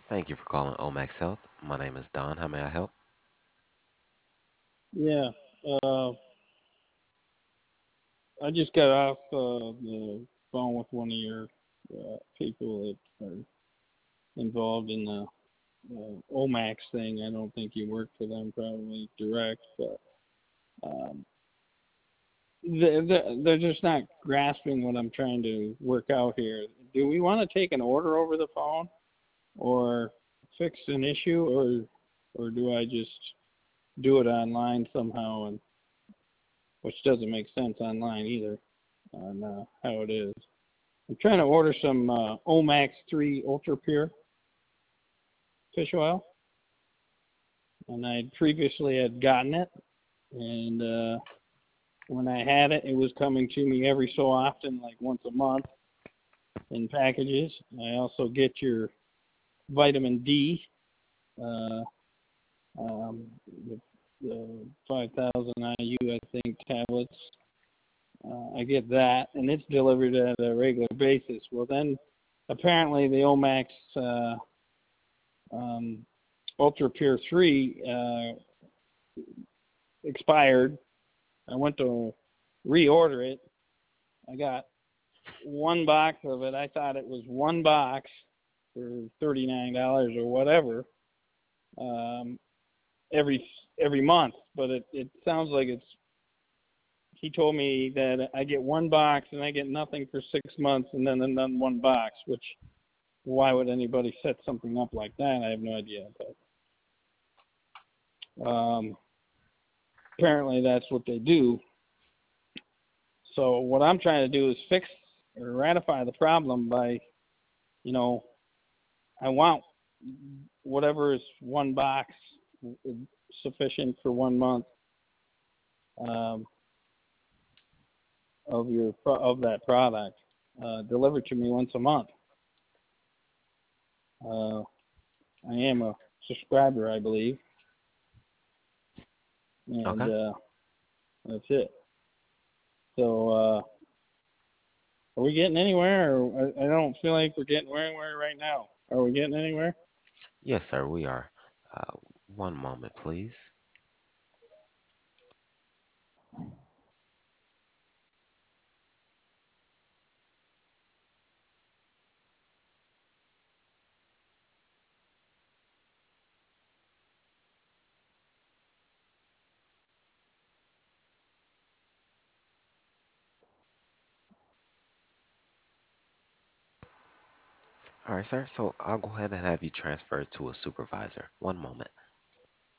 Thank you for calling Omax Health. My name is Don. How may I help? Yeah, I just got off the phone with one of your people that are involved in the Omax thing. I don't think you work for them, probably direct, but um, they're just not grasping what I'm trying to work out here. Do we want to take an order over the phone, or fix an issue, or do I just do it online somehow, and which doesn't make sense online either on how it is. I'm trying to order some Omax 3 Ultra Pure fish oil, and I previously had gotten it, and when I had it, it was coming to me every so often, like once a month in packages. I also get your vitamin D, uh, um, the 5,000 IU, I think, tablets. I get that, and it's delivered at a regular basis. Well, then apparently the Omax um, Ultra Pure 3 expired. I went to reorder it. I got one box of it. I thought it was one box for $39 or whatever um, every every month, but it sounds like it's. He told me that I get one box and I get nothing for 6 months, and then one box. Which, why would anybody set something up like that? I have no idea. But apparently that's what they do. So what I'm trying to do is fix or ratify the problem by, you know, I want whatever is one box sufficient for 1 month um, of that product delivered to me once a month. Uh, I am a subscriber, I believe, and Okay. that's it. So are we getting anywhere? Or I don't feel like we're getting anywhere right now. Are we getting anywhere? Yes, sir, we are. Uh, one moment, please. All right, sir. So I'll go ahead and have you transferred to a supervisor. One moment.